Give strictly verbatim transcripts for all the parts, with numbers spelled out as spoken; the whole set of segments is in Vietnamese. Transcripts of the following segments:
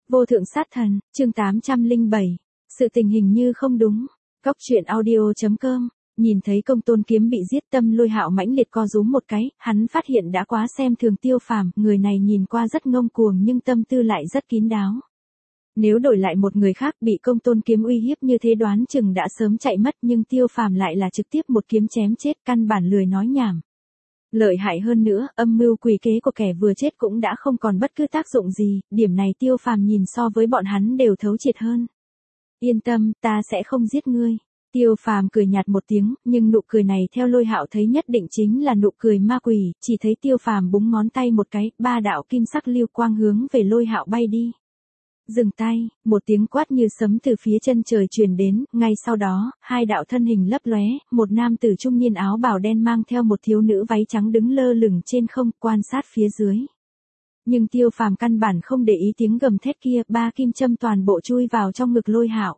Vô thượng sát thần, chương tám trăm lẻ bảy. Sự tình hình như không đúng. Cóc truyện audio chấm com. Nhìn thấy Công Tôn Kiếm bị giết, tâm Lôi Hạo mãnh liệt co rúm một cái, hắn phát hiện đã quá xem thường Tiêu Phàm, người này nhìn qua rất ngông cuồng nhưng tâm tư lại rất kín đáo. Nếu đổi lại một người khác bị Công Tôn Kiếm uy hiếp như thế đoán chừng đã sớm chạy mất, nhưng Tiêu Phàm lại là trực tiếp một kiếm chém chết, căn bản lười nói nhảm. Lợi hại hơn nữa, âm mưu quỷ kế của kẻ vừa chết cũng đã không còn bất cứ tác dụng gì, điểm này Tiêu Phàm nhìn so với bọn hắn đều thấu triệt hơn. Yên tâm, ta sẽ không giết ngươi. Tiêu Phàm cười nhạt một tiếng, nhưng nụ cười này theo Lôi Hạo thấy nhất định chính là nụ cười ma quỷ, chỉ thấy Tiêu Phàm búng ngón tay một cái, ba đạo kim sắc lưu quang hướng về Lôi Hạo bay đi. Dừng tay, một tiếng quát như sấm từ phía chân trời truyền đến, ngay sau đó, hai đạo thân hình lấp lóe, một nam tử trung niên áo bào đen mang theo một thiếu nữ váy trắng đứng lơ lửng trên không, quan sát phía dưới. Nhưng Tiêu Phàm căn bản không để ý tiếng gầm thét kia, ba kim châm toàn bộ chui vào trong ngực Lôi Hạo.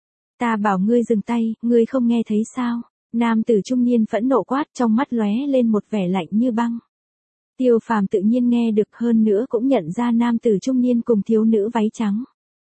Ta bảo ngươi dừng tay, ngươi không nghe thấy sao? Nam tử trung niên phẫn nộ quát, trong mắt lóe lên một vẻ lạnh như băng. Tiêu Phàm tự nhiên nghe được, hơn nữa cũng nhận ra nam tử trung niên cùng thiếu nữ váy trắng.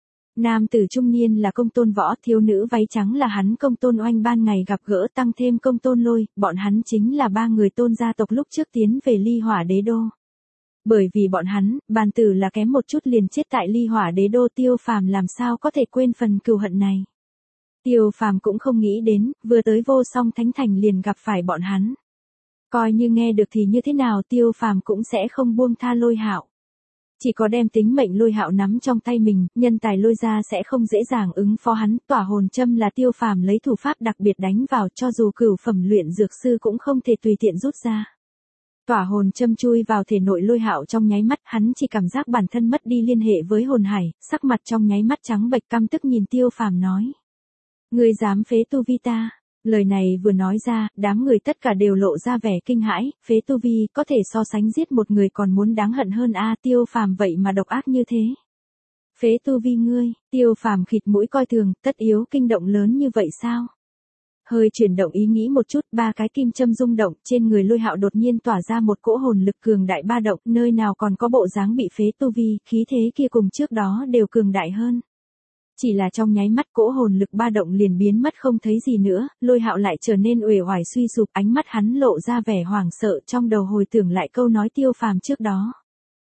Nam tử trung niên là Công Tôn Võ, thiếu nữ váy trắng là hắn Công Tôn Oanh ban ngày gặp gỡ, tăng thêm Công Tôn Lôi, bọn hắn chính là ba người Tôn gia tộc lúc trước tiến về Ly Hỏa Đế Đô. Bởi vì bọn hắn, bàn tử là kém một chút liền chết tại Ly Hỏa Đế Đô, Tiêu Phàm làm sao có thể quên phần cừu hận này. Tiêu Phàm cũng không nghĩ đến, vừa tới Vô Song Thánh Thành liền gặp phải bọn hắn. Coi như nghe được thì như thế nào, Tiêu Phàm cũng sẽ không buông tha Lôi Hạo. Chỉ có đem tính mệnh Lôi Hạo nắm trong tay mình, nhân tài Lôi ra sẽ không dễ dàng ứng phó hắn. Tỏa hồn châm là Tiêu Phàm lấy thủ pháp đặc biệt đánh vào, cho dù cửu phẩm luyện dược sư cũng không thể tùy tiện rút ra. Tỏa hồn châm chui vào thể nội Lôi Hạo trong nháy mắt, hắn chỉ cảm giác bản thân mất đi liên hệ với hồn hải, sắc mặt trong nháy mắt trắng bệch, căm tức nhìn Tiêu Phàm nói: ngươi dám phế tu vi ta? Lời này vừa nói ra, đám người tất cả đều lộ ra vẻ kinh hãi, phế tu vi có thể so sánh giết một người còn muốn đáng hận hơn a, Tiêu Phàm vậy mà độc ác như thế. Phế tu vi ngươi, Tiêu Phàm khịt mũi coi thường, tất yếu kinh động lớn như vậy sao? Hơi chuyển động ý nghĩ một chút, ba cái kim châm rung động, trên người Lôi Hạo đột nhiên tỏa ra một cỗ hồn lực cường đại ba động, nơi nào còn có bộ dáng bị phế tu vi, khí thế kia cùng trước đó đều cường đại hơn. Chỉ là trong nháy mắt cỗ hồn lực ba động liền biến mất không thấy gì nữa, Lôi Hạo lại trở nên uể oải suy sụp, ánh mắt hắn lộ ra vẻ hoảng sợ, trong đầu hồi tưởng lại câu nói Tiêu Phàm trước đó.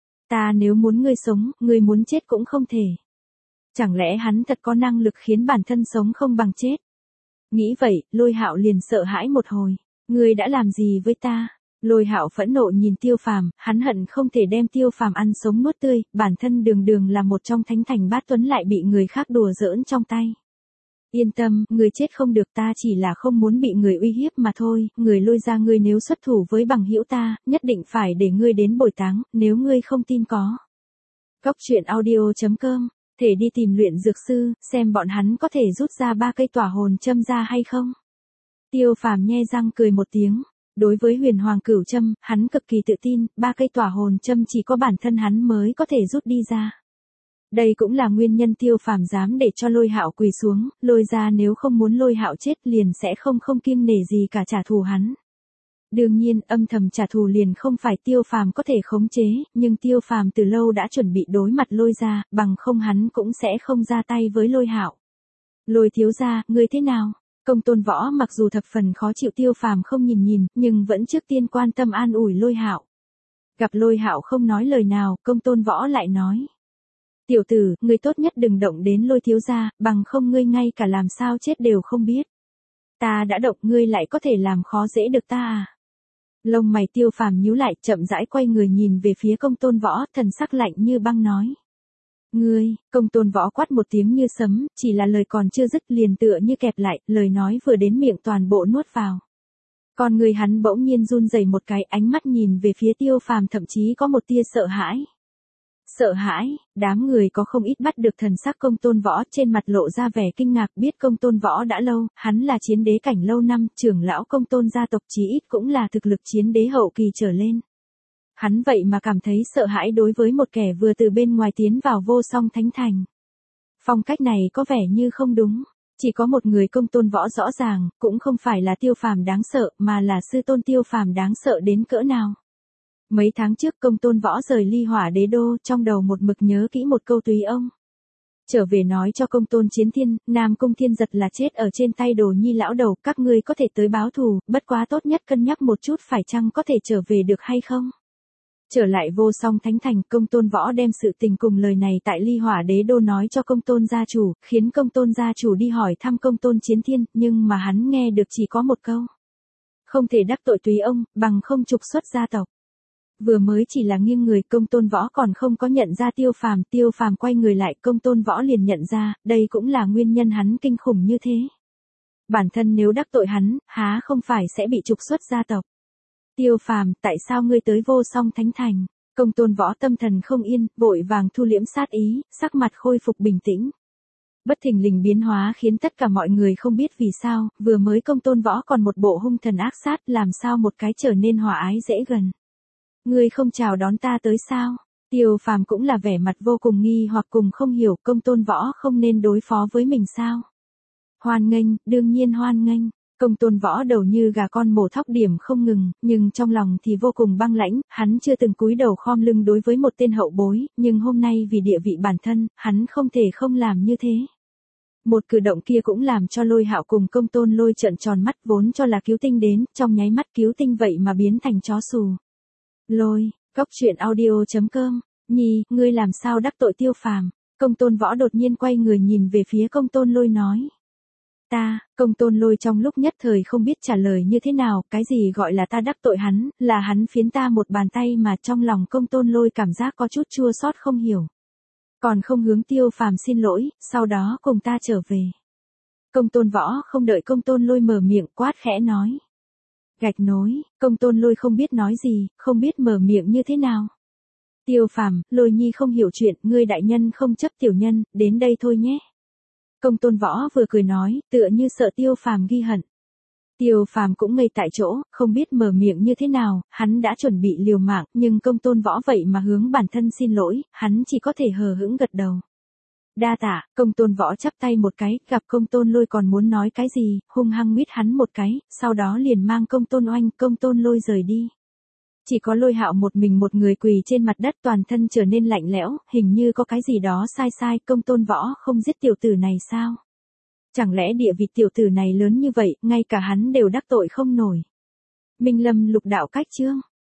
Ta nếu muốn ngươi sống, ngươi muốn chết cũng không thể. Chẳng lẽ hắn thật có năng lực khiến bản thân sống không bằng chết? Nghĩ vậy, Lôi Hạo liền sợ hãi một hồi. Ngươi đã làm gì với ta? Lôi Hạo phẫn nộ nhìn Tiêu Phàm, hắn hận không thể đem Tiêu Phàm ăn sống nuốt tươi, bản thân đường đường là một trong thánh thành bát tuấn lại bị người khác đùa giỡn trong tay. Yên tâm, người chết không được, ta chỉ là không muốn bị người uy hiếp mà thôi, người Lôi ra ngươi nếu xuất thủ với bằng hữu ta, nhất định phải để ngươi đến bồi táng, nếu ngươi không tin có. Cóc truyện audio chấm com, thể đi tìm luyện dược sư, xem bọn hắn có thể rút ra ba cây tỏa hồn châm ra hay không. Tiêu Phàm nhe răng cười một tiếng. Đối với huyền hoàng cửu châm, hắn cực kỳ tự tin, ba cây tỏa hồn châm chỉ có bản thân hắn mới có thể rút đi ra. Đây cũng là nguyên nhân Tiêu Phàm dám để cho Lôi Hạo quỳ xuống, Lôi ra nếu không muốn Lôi Hạo chết liền sẽ không không kiêng nể gì cả trả thù hắn. Đương nhiên, âm thầm trả thù liền không phải Tiêu Phàm có thể khống chế, nhưng Tiêu Phàm từ lâu đã chuẩn bị đối mặt Lôi ra, bằng không hắn cũng sẽ không ra tay với Lôi Hạo. Lôi thiếu gia, ngươi thế nào? Công Tôn Võ mặc dù thập phần khó chịu Tiêu Phàm không nhìn nhìn, nhưng vẫn trước tiên quan tâm an ủi Lôi Hạo. Gặp Lôi Hạo không nói lời nào, Công Tôn Võ lại nói: tiểu tử, ngươi tốt nhất đừng động đến Lôi thiếu gia, bằng không ngươi ngay cả làm sao chết đều không biết. Ta đã động, ngươi lại có thể làm khó dễ được ta à? Lông mày Tiêu Phàm nhíu lại, chậm rãi quay người nhìn về phía Công Tôn Võ, thần sắc lạnh như băng nói: ngươi, Công Tôn Võ quát một tiếng như sấm, chỉ là lời còn chưa dứt liền tựa như kẹp lại, lời nói vừa đến miệng toàn bộ nuốt vào. Con người hắn bỗng nhiên run rẩy một cái, ánh mắt nhìn về phía Tiêu Phàm thậm chí có một tia sợ hãi. Sợ hãi, đám người có không ít bắt được thần sắc Công Tôn Võ, trên mặt lộ ra vẻ kinh ngạc, biết Công Tôn Võ đã lâu, hắn là chiến đế cảnh lâu năm, trưởng lão Công Tôn gia tộc chí ít cũng là thực lực chiến đế hậu kỳ trở lên. Hắn vậy mà cảm thấy sợ hãi đối với một kẻ vừa từ bên ngoài tiến vào Vô Song Thánh Thành. Phong cách này có vẻ như không đúng. Chỉ có một người Công Tôn Võ rõ ràng, cũng không phải là Tiêu Phàm đáng sợ, mà là sư tôn Tiêu Phàm đáng sợ đến cỡ nào. Mấy tháng trước Công Tôn Võ rời Ly Hỏa Đế Đô, trong đầu một mực nhớ kỹ một câu túy ông. Trở về nói cho Công Tôn Chiến Thiên, Nam Cung Thiên Giật là chết ở trên tay Đồ Nhi lão đầu, các ngươi có thể tới báo thù, bất quá tốt nhất cân nhắc một chút phải chăng có thể trở về được hay không. Trở lại Vô Song Thánh Thành, Công Tôn Võ đem sự tình cùng lời này tại Ly Hỏa Đế Đô nói cho Công Tôn gia chủ, khiến Công Tôn gia chủ đi hỏi thăm Công Tôn Chiến Thiên, nhưng mà hắn nghe được chỉ có một câu. Không thể đắc tội Túy ông, bằng không trục xuất gia tộc. Vừa mới chỉ là nghiêng người, Công Tôn Võ còn không có nhận ra Tiêu Phàm, Tiêu Phàm quay người lại, Công Tôn Võ liền nhận ra, đây cũng là nguyên nhân hắn kinh khủng như thế. Bản thân nếu đắc tội hắn, há không phải sẽ bị trục xuất gia tộc. Tiêu Phàm, tại sao ngươi tới Vô Song Thánh Thành? Công Tôn Võ tâm thần không yên, vội vàng thu liễm sát ý, sắc mặt khôi phục bình tĩnh. Bất thình lình biến hóa khiến tất cả mọi người không biết vì sao, vừa mới Công Tôn Võ còn một bộ hung thần ác sát, làm sao một cái trở nên hòa ái dễ gần. Ngươi không chào đón ta tới sao? Tiêu Phàm cũng là vẻ mặt vô cùng nghi hoặc cùng không hiểu, Công Tôn Võ không nên đối phó với mình sao? Hoan nghênh, đương nhiên hoan nghênh. Công Tôn Võ đầu như gà con mổ thóc điểm không ngừng, nhưng trong lòng thì vô cùng băng lãnh, hắn chưa từng cúi đầu khom lưng đối với một tên hậu bối, nhưng hôm nay vì địa vị bản thân, hắn không thể không làm như thế. Một cử động kia cũng làm cho Lôi Hạo cùng Công Tôn Lôi trợn tròn mắt, vốn cho là Cứu Tinh đến, trong nháy mắt Cứu Tinh vậy mà biến thành chó xù. Lôi, Cóc Truyện Audio chấm com, Nhi, ngươi làm sao đắc tội Tiêu Phàm? Công Tôn Võ đột nhiên quay người nhìn về phía Công Tôn Lôi nói. Ta, Công Tôn Lôi trong lúc nhất thời không biết trả lời như thế nào, cái gì gọi là ta đắc tội hắn, là hắn phiến ta một bàn tay mà trong lòng Công Tôn Lôi cảm giác có chút chua xót không hiểu. Còn không hướng Tiêu Phàm xin lỗi, sau đó cùng ta trở về. Công Tôn Võ không đợi Công Tôn Lôi mở miệng quát khẽ nói. Gạch nối, Công Tôn Lôi không biết nói gì, không biết mở miệng như thế nào. Tiêu Phàm, Lôi Nhi không hiểu chuyện, ngươi đại nhân không chấp tiểu nhân, đến đây thôi nhé. Công Tôn Võ vừa cười nói, tựa như sợ Tiêu Phàm ghi hận. Tiêu Phàm cũng ngây tại chỗ, không biết mở miệng như thế nào, hắn đã chuẩn bị liều mạng, nhưng Công Tôn Võ vậy mà hướng bản thân xin lỗi, hắn chỉ có thể hờ hững gật đầu. Đa tạ, Công Tôn Võ chắp tay một cái, gặp Công Tôn Lôi còn muốn nói cái gì, hung hăng mít hắn một cái, sau đó liền mang Công Tôn Oanh, Công Tôn Lôi rời đi. Chỉ có Lôi Hạo một mình một người quỳ trên mặt đất, toàn thân trở nên lạnh lẽo, hình như có cái gì đó sai sai, Công Tôn Võ không giết tiểu tử này sao? Chẳng lẽ địa vị tiểu tử này lớn như vậy, ngay cả hắn đều đắc tội không nổi. Minh Lâm Lục Đạo Cách Chương